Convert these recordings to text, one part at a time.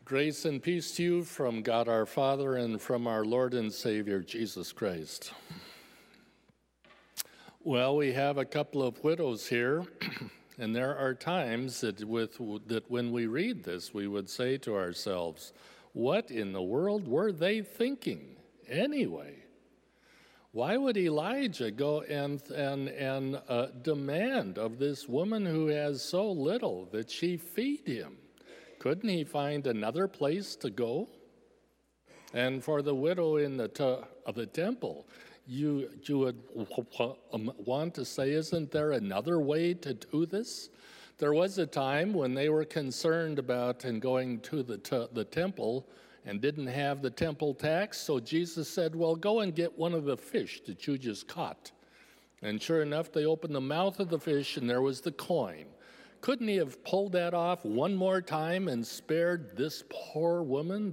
Grace and peace to you from God our Father and from our Lord and Savior, Jesus Christ. Well, we have a couple of widows here, and there are times that when we read this, we would say to ourselves, what in the world were they thinking anyway? Why would Elijah go and demand of this woman who has so little that she feed him? Couldn't he find another place to go? And for the widow in the temple, you would want to say, isn't there another way to do this? There was a time when they were concerned about going to the temple and didn't have the temple tax, so Jesus said, well, go and get one of the fish that you just caught. And sure enough, they opened the mouth of the fish, and there was the coin. Couldn't he have pulled that off one more time and spared this poor woman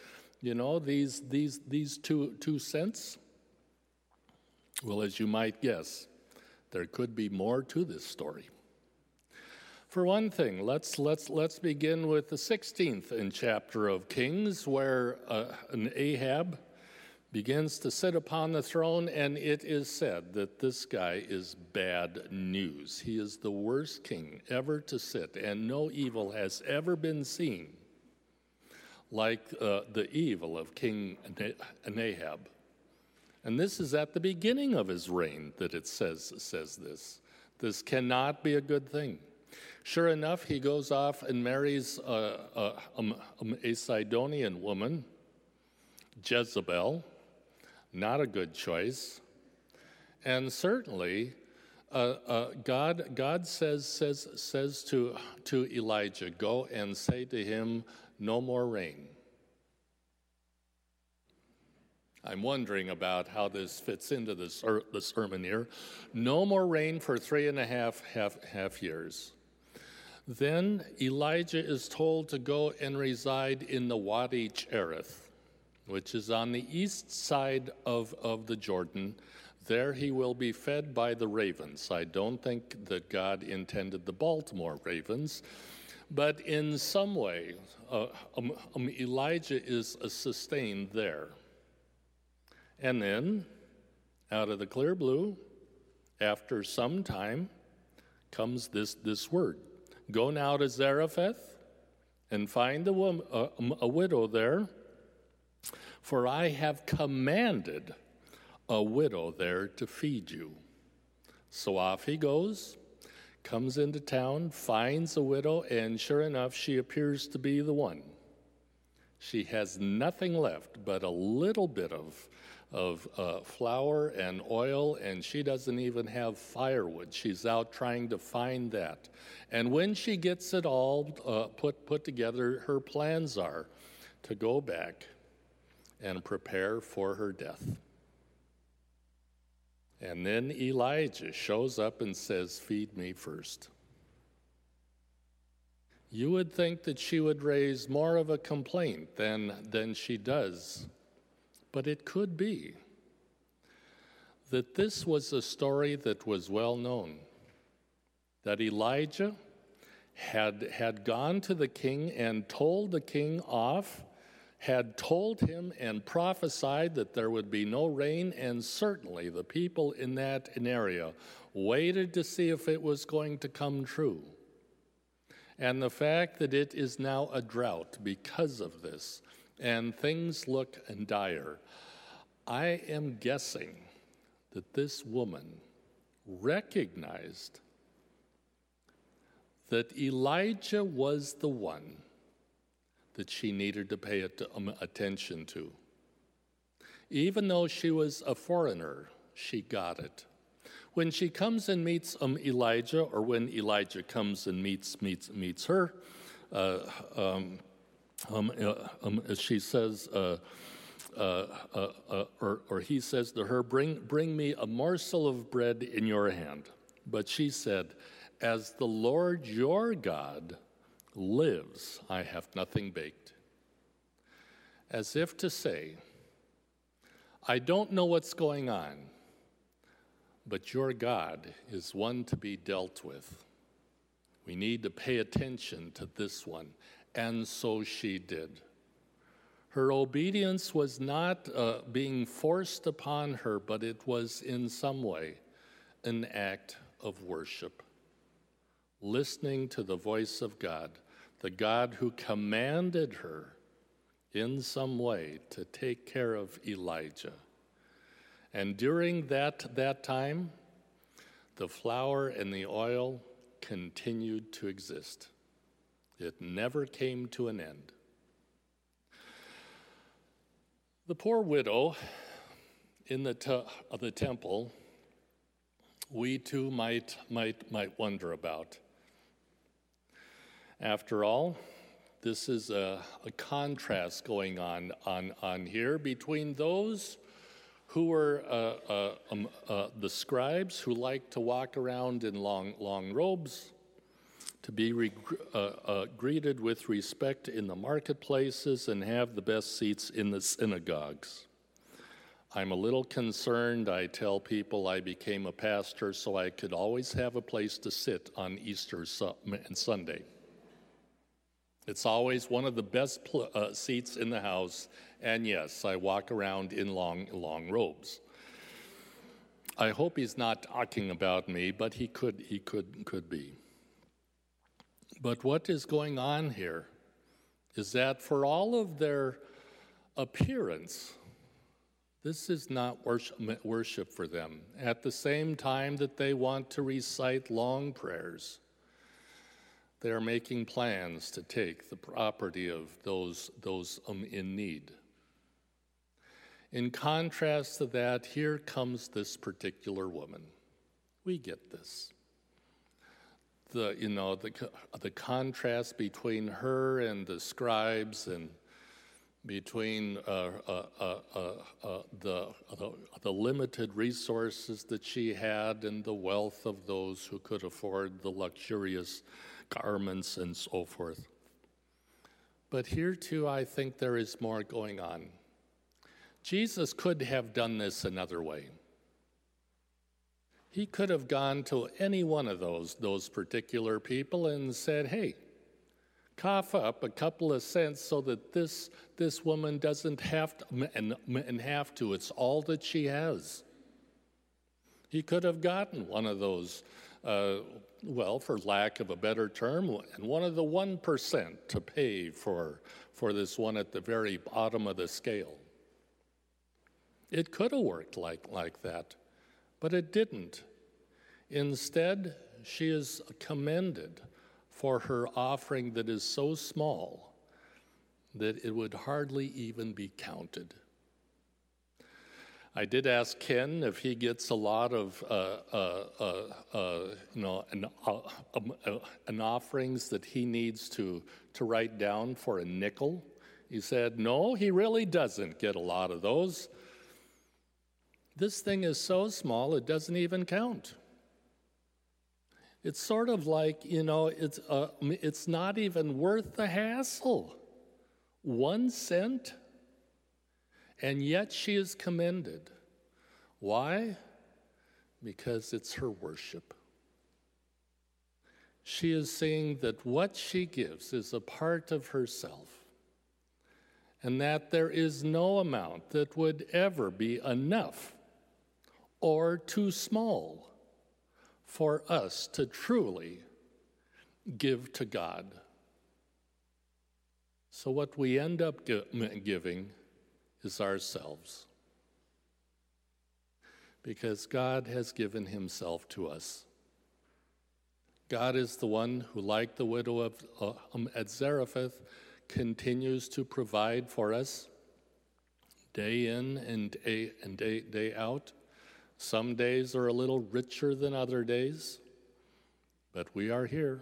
these 2 cents? Well, as you might guess, there could be more to this story. For one thing, let's begin with the 16th chapter of Kings, where an Ahab begins to sit upon the throne, and it is said that this guy is bad news. He is the worst king ever to sit, and no evil has ever been seen like the evil of King Ahab. And this is at the beginning of his reign that it says this. This cannot be a good thing. Sure enough, he goes off and marries a Sidonian woman, Jezebel. Not a good choice. And certainly, God says to Elijah, go and say to him, no more rain. I'm wondering about how this fits into the sermon here. No more rain for 3.5 years. Then Elijah is told to go and reside in the Wadi Cherith, which is on the east side of the Jordan. There he will be fed by the ravens. I don't think that God intended the Baltimore ravens, but in some way, Elijah is sustained there. And then, out of the clear blue, after some time, comes this word. Go now to Zarephath and find a widow there, for I have commanded a widow there to feed you. So off he goes, comes into town, finds a widow, and sure enough, she appears to be the one. She has nothing left but a little bit of flour and oil, and she doesn't even have firewood. She's out trying to find that. And when she gets it all put together, her plans are to go back and prepare for her death. And then Elijah shows up and says, feed me first. You would think that she would raise more of a complaint than she does. But it could be that this was a story that was well known, that Elijah had gone to the king and told the king off, had told him and prophesied that there would be no rain, and certainly the people in that area waited to see if it was going to come true. And the fact that it is now a drought because of this, and things look dire, I am guessing that this woman recognized that Elijah was the one that she needed to pay attention to. Even though she was a foreigner, she got it. When she comes and meets Elijah, or when Elijah comes and meets her, she says, or he says to her, bring me a morsel of bread in your hand. But she said, as the Lord your God lives, I have nothing baked. As if to say, I don't know what's going on, but your God is one to be dealt with. We need to pay attention to this one. and so she did. Her obedience was not being forced upon her, but it was in some way an act of worship. Listening to the voice of God, the God who commanded her in some way to take care of Elijah. And during that time, the flour and the oil continued to exist. It never came to an end. The poor widow in the temple, we too might wonder about. After all, this is a contrast going on here between those who were the scribes who liked to walk around in long robes, to be greeted with respect in the marketplaces and have the best seats in the synagogues. I'm a little concerned. I tell people I became a pastor so I could always have a place to sit on Easter and Sunday. It's always one of the best seats in the house, and yes, I walk around in long robes. I hope he's not talking about me, but he could be. But what is going on here is that for all of their appearance, this is not worship for them. At the same time that they want to recite long prayers, they are making plans to take the property of those in need. In contrast to that, here comes this particular woman. We get this. The contrast between her and the scribes, and between the limited resources that she had and the wealth of those who could afford the luxurious garments and so forth. But here too, I think there is more going on. Jesus could have done this another way. He could have gone to any one of those particular people and said, hey, cough up a couple of cents so that this woman doesn't have to, it's all that she has. He could have gotten one of those, for lack of a better term, and one of the 1% to pay for this one at the very bottom of the scale. It could have worked like that, but it didn't. Instead, she is commended for her offering that is so small that it would hardly even be counted. I did ask Ken if he gets a lot of an offerings that he needs to write down for a nickel. He said, no, he really doesn't get a lot of those. This thing is so small, it doesn't even count. It's sort of like, it's not even worth the hassle. 1 cent, and yet she is commended. Why? Because it's her worship. She is saying that what she gives is a part of herself, and that there is no amount that would ever be enough or too small for us to truly give to God. So what we end up giving is ourselves, because God has given himself to us. God is the one who, like the widow at Zarephath, continues to provide for us day in and day out. Some days are a little richer than other days, but we are here.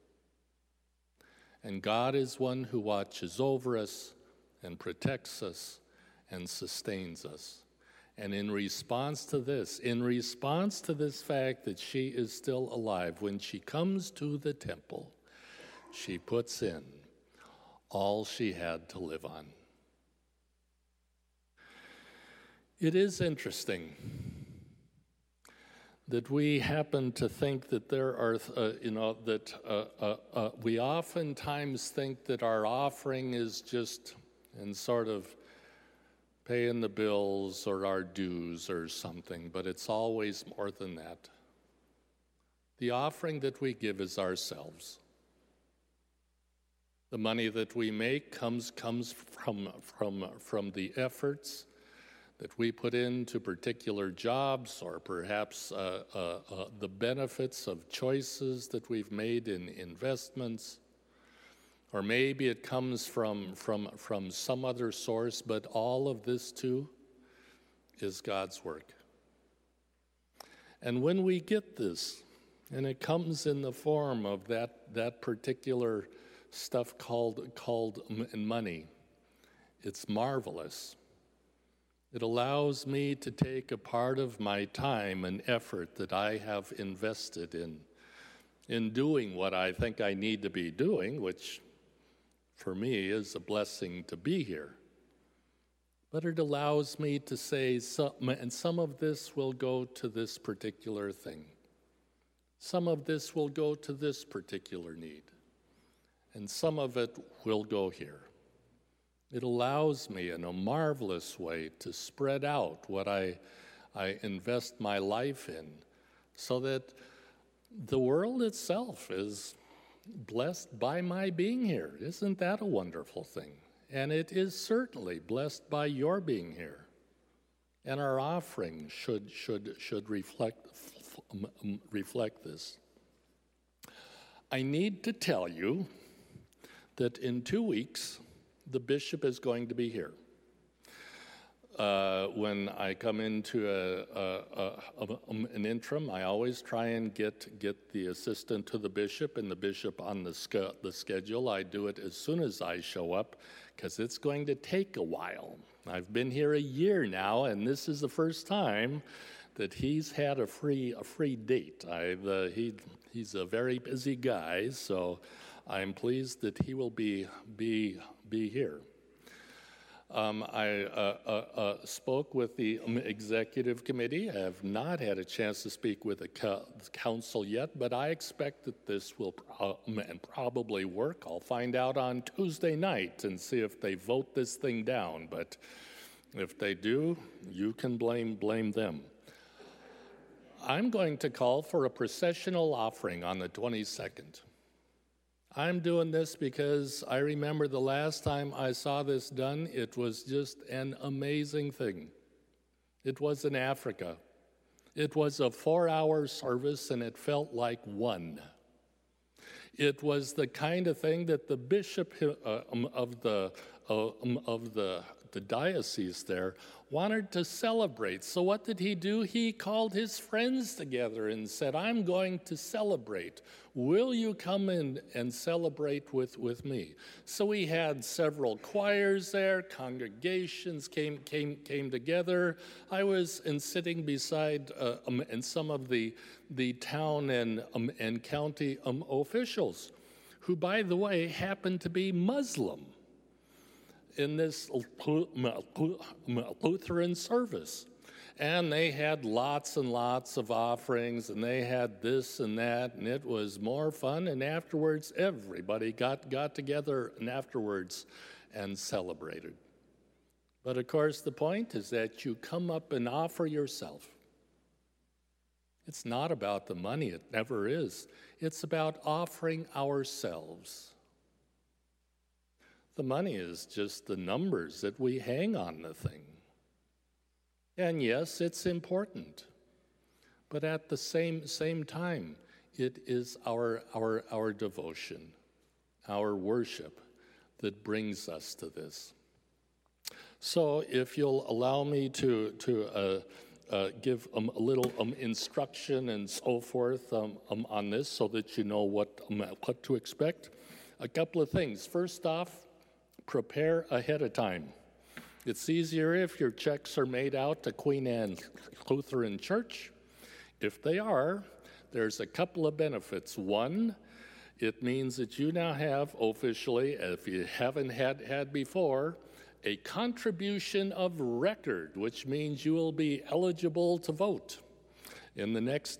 And God is one who watches over us and protects us and sustains us. And in response to this fact that she is still alive, when she comes to the temple, she puts in all she had to live on. It is interesting that we happen to think that there are, we oftentimes think that our offering is just in sort of paying the bills or our dues or something, but it's always more than that. The offering that we give is ourselves. The money that we make comes from the efforts that we put into particular jobs, or perhaps the benefits of choices that we've made in investments, or maybe it comes from some other source, but all of this too is God's work. And when we get this, and it comes in the form of that particular stuff called money, it's marvelous. It allows me to take a part of my time and effort that I have invested in doing what I think I need to be doing, which for me is a blessing to be here. But it allows me to say, and some of this will go to this particular thing. Some of this will go to this particular need. And some of it will go here. It allows me in a marvelous way to spread out what I invest my life in, so that the world itself is blessed by my being here. Isn't that a wonderful thing? And it is certainly blessed by your being here. And our offering should reflect this. I need to tell you that in 2 weeks, the bishop is going to be here. When I come into an interim, I always try and get the assistant to the bishop and the bishop on the schedule. I do it as soon as I show up, because it's going to take a while. I've been here a year now, and this is the first time that he's had a free date. He's a very busy guy, so I'm pleased that he will be here. I spoke with the executive committee. I have not had a chance to speak with the council yet, but I expect that this will probably work. I'll find out on Tuesday night and see if they vote this thing down. But if they do, you can blame them. I'm going to call for a processional offering on the 22nd. I'm doing this because I remember the last time I saw this done, it was just an amazing thing. It was in Africa. It was a 4-hour service, and it felt like one. It was the kind of thing that the bishop of the diocese there wanted to celebrate. So what did he do? He called his friends together and said, I'm going to celebrate. Will you come in and celebrate with me? So we had several choirs there, congregations came together. I was sitting beside and some of the town and county officials, who, by the way, happened to be Muslim in this Lutheran service. And they had lots and lots of offerings, and they had this and that, and it was more fun. And afterwards, everybody got together and afterwards and celebrated. But of course, the point is that you come up and offer yourself. It's not about the money, it never is. It's about offering ourselves. The money is just the numbers that we hang on the thing. And yes, it's important. But at the same time, it is our devotion, our worship that brings us to this. So if you'll allow me to give a little instruction and so forth on this, so that you know what to expect. A couple of things. First off, prepare ahead of time. It's easier if your checks are made out to Queen Anne Lutheran Church. If they are, there's a couple of benefits. One, it means that you now have officially, if you haven't had before, a contribution of record, which means you will be eligible to vote. in the next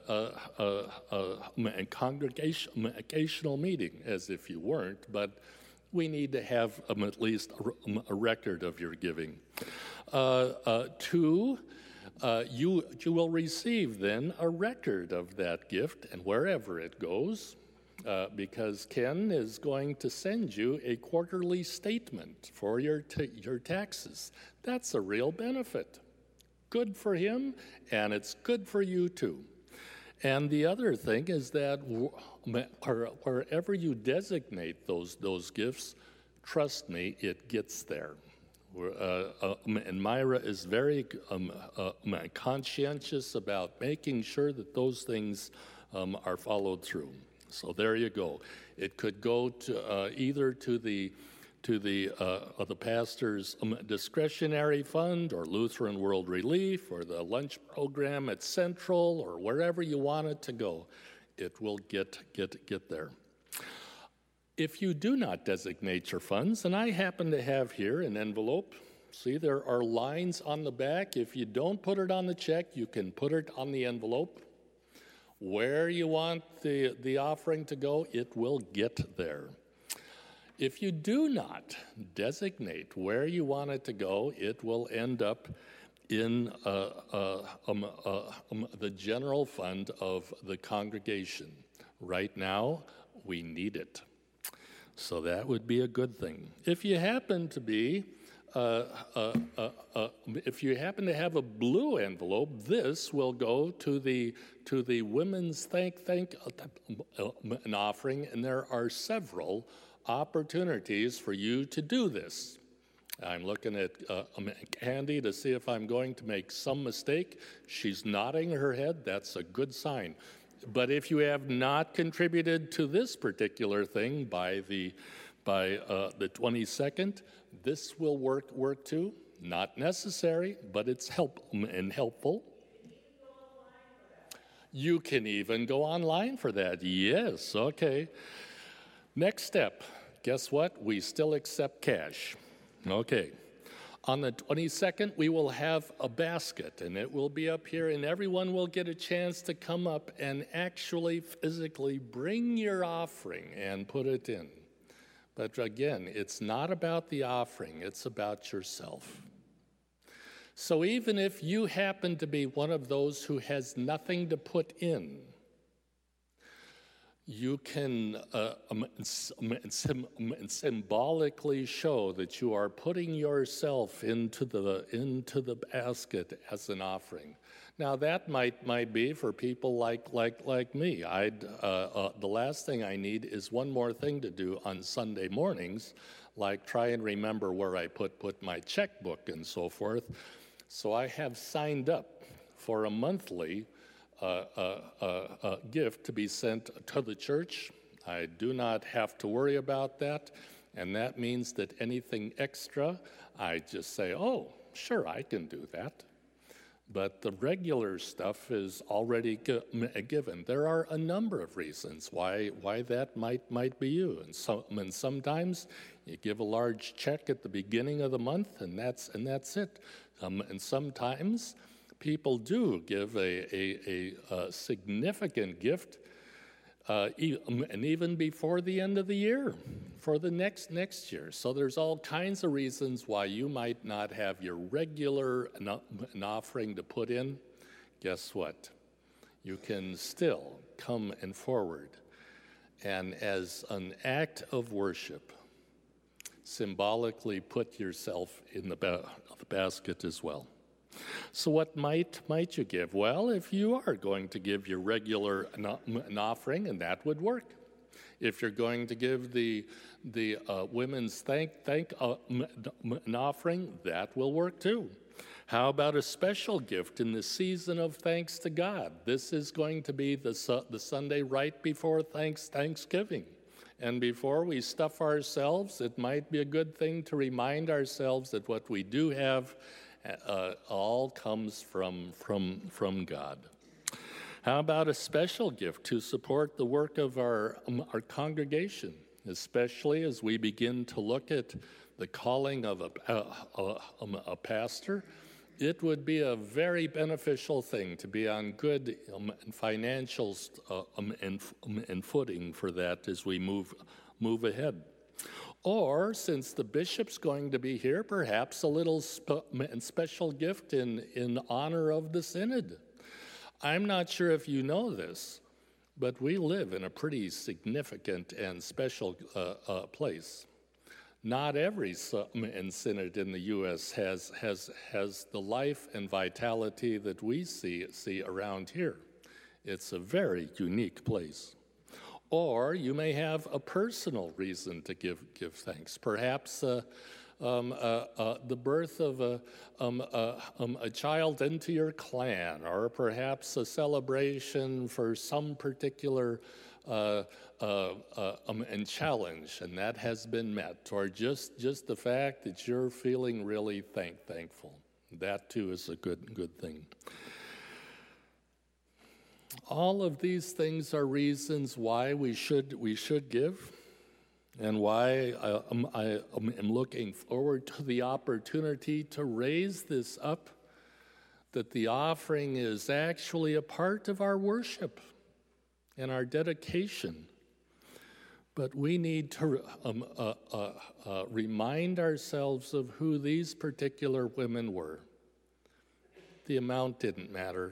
congregational meeting, as if you weren't, but we need to have at least a record of your giving. 2, you will receive then a record of that gift and wherever it goes, because Ken is going to send you a quarterly statement for your taxes. That's a real benefit. Good for him, and it's good for you too. And the other thing is that wherever you designate those gifts, trust me, it gets there. And Myra is very conscientious about making sure that those things are followed through. So there you go. It could go to either to the pastor's discretionary fund, or Lutheran World Relief, or the lunch program at Central, or wherever you want it to go. It will get there. If you do not designate your funds, and I happen to have here an envelope, see there are lines on the back. If you don't put it on the check, you can put it on the envelope. Where you want the offering to go, it will get there. If you do not designate where you want it to go, it will end up in the general fund of the congregation. Right now, we need it. So that would be a good thing. If you happen to be, if you happen to have a blue envelope, this will go to the women's thank an offering, and there are several opportunities for you to do this. I'm looking at Candy to see if I'm going to make some mistake. She's nodding her head. That's a good sign. But if you have not contributed to this particular thing by the 22nd, this will work too. Not necessary, but it's helpful. You can even go online for that. Yes, okay. Next step. Guess what? We still accept cash. Okay. On the 22nd, we will have a basket, and it will be up here, and everyone will get a chance to come up and actually physically bring your offering and put it in. But again, it's not about the offering, it's about yourself. So even if you happen to be one of those who has nothing to put in, you can symbolically show that you are putting yourself into the basket as an offering. Now that might be for people like me. The last thing I need is one more thing to do on Sunday mornings, like try and remember where I put my checkbook and so forth. So I have signed up for a monthly gift to be sent to the church. I do not have to worry about that, and that means that anything extra, I just say, oh, sure, I can do that. But the regular stuff is already given. There are a number of reasons why that might be you, and sometimes you give a large check at the beginning of the month, and that's it. And sometimes people do give a significant gift, and even before the end of the year, for the next year. So there's all kinds of reasons why you might not have your regular an offering to put in. Guess what? You can still come and forward, and as an act of worship, symbolically put yourself in the basket as well. So what might you give? Well, if you are going to give your regular an offering, and that would work. If you're going to give the women's thank an offering, that will work too. How about a special gift in the season of thanks to God? This is going to be the Sunday right before Thanksgiving. And before we stuff ourselves, it might be a good thing to remind ourselves that what we do have all comes from God. How about a special gift to support the work of our congregation, especially as we begin to look at the calling of a pastor it would be a very beneficial thing to be on good financial and footing for that as we move ahead. Or, since the bishop's going to be here, perhaps a little special gift in honor of the synod. I'm not sure if you know this, but we live in a pretty significant and special place. Not every synod in the U.S. has the life and vitality that we see around here. It's a very unique place. Or you may have a personal reason to give thanks. Perhaps the birth of a child into your clan, or perhaps a celebration for some particular and challenge, and that has been met, or just the fact that you're feeling really thankful. That too is a good thing. All of these things are reasons why we should give, and why I am looking forward to the opportunity to raise this up, that the offering is actually a part of our worship and our dedication. But we need to remind ourselves of who these particular women were. The amount didn't matter.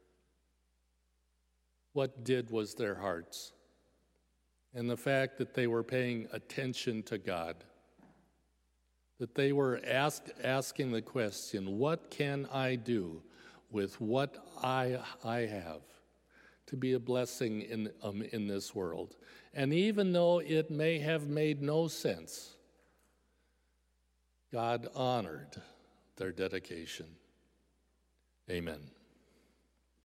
What did was their hearts, and the fact that they were paying attention to God, that they were asking the question, what can I do with what I have to be a blessing in this world? And even though it may have made no sense, God honored their dedication. Amen.